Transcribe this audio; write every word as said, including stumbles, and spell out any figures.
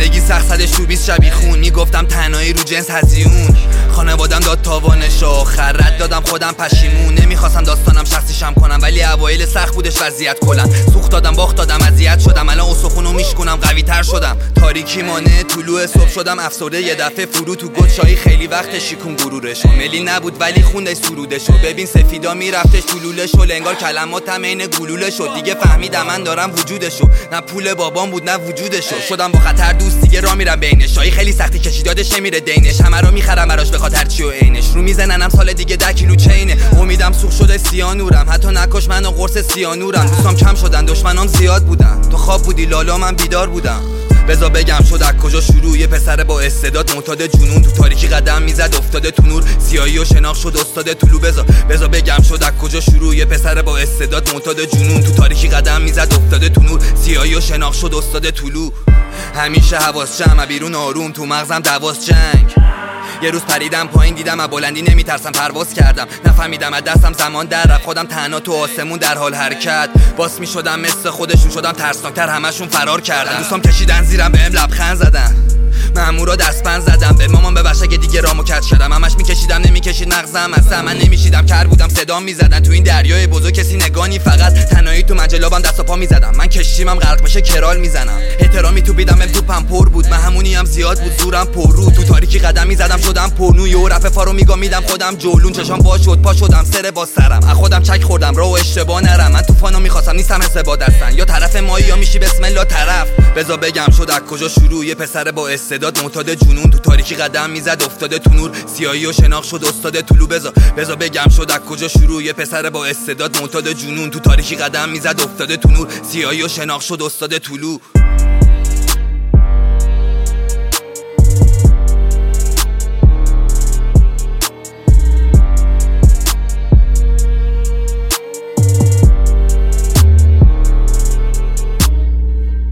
زندگی سخت صدش تو بیست شبیه خون. میگفتم تنهایی رو جنس هزیون. خانوادم داد تاوانشو، آخر رد دادم خودم پشیمون. نمیخواستم داستانم شخصیشم کنم ولی اوایل سخت بودش وضعیت کلا. سوخت دادم باخت دادم اذیت شدم، الان استخونو میشکنم قوی تر شدم. تاریکی مانع طلوع صبح شدم افسرده یه دفعه فرو تو گدشایی. خیلی وقت شیکون غرورشو ملی نبود ولی خوندش سرودشو. ببین سفیدا میرفتش طلولشو، انگار کلماتم عین گلوله شد. دیگه فهمیدم من دارم وجودشو، نه پول بابام بود نه وجودشو. شدم با خطر دوست دیگه را میرم بینش. شایی خیلی سختی کشیدادش نمیره دینش. همه رو میخرم براش به خاطر چی و عینش. رو میزننم سال دیگه ده کیلو چینه. امیدم سوخت شده سیانورم، حتی نکش منو قرص سیانورم. دوستام کم شدن دشمنام زیاد بودن. تو خواب بودی لالا من بیدار بودم. بذار بگم شد از کجا شروع. یه پسر با استعداد معتاد جنون تو تاریکی قدم میزد افتاده تو نور. سیاهی و شناخت شد استاد طلوع. بذار بذار بگم شد از کجا شروع. یه پسر با استعداد معتاد جنون تو تاریکی قدم میزد افتاده تو نور. سیاهی و شناخت شد استاد طلوع. همیشه حواس جمع بیرون آروم، تو مغزم دواس جنگ. یه روز پریدم پایین دیدم از بلندی نمیترسم پرواز کردم. نفهمیدم از دستم زمان در رفت، خودم تنها تو آسمون در حال حرکت. باس میشدم مثل خودشون شدم ترسناکتر، همشون فرار کردن. دوستام کشیدن زیرم بهم لبخند زدن، مامورا دستپن زدم. به مامان ببخش اگه دیگه رامو کج شدم. همش میکشیدم نمیکشید مغزم اصلا من نمیشیدم. کر بودم صدام میزدن تو این دریای بزرگ کسی نگانی. فقط تنهایی تو مجلابم دست و پا میزدم. من کشتیمم غرق بشه کرال میزنم. احترامی تو بیدم ام توپم پر بود، من همونی هم زیاد بود زورم پر رو. تو تاریکی قدم میزدم شدم پرنو. یه رفع فارو میگم میدم خودم جولون. چشام وا شد پا شدم سر با سرم. از خودم چک خوردم راه و اشتباه نرم. من طوفانو میخواستم نیستم حس با دستن. یا طرف مایی یا میشی بسم الله طرف. بذار بگم شد از کجا شروع. یه پسر با استعداد معتاد جنون تو تاریکی قدم میزد افتاده تو نور. سیاهی و شناخت شد استاد طلوع. بذار بذار بگم شد از کجا شروع. یه پسر با استعداد معتاد جنون تو تاریکی قدم میزد افتاده تو نور. سیاهی و شناخت شد استاد طلوع.